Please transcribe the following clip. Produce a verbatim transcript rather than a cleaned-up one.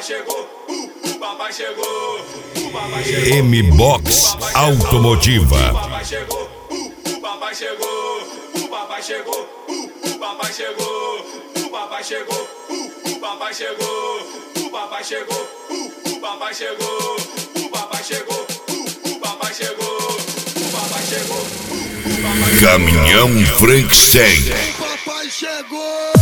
papai chegou, uh, o papai chegou, o papai chegou. M-Box Automotiva. O papai chegou, uh, o papai chegou, o papai chegou, uh, o papai chegou, o papai chegou, uh, o papai chegou, o papai chegou, uh, o papai chegou, o papai chegou, uh, o papai chegou, o papai chegou, uh, o papai chegou. Caminhão Frankenstein. O papai chegou!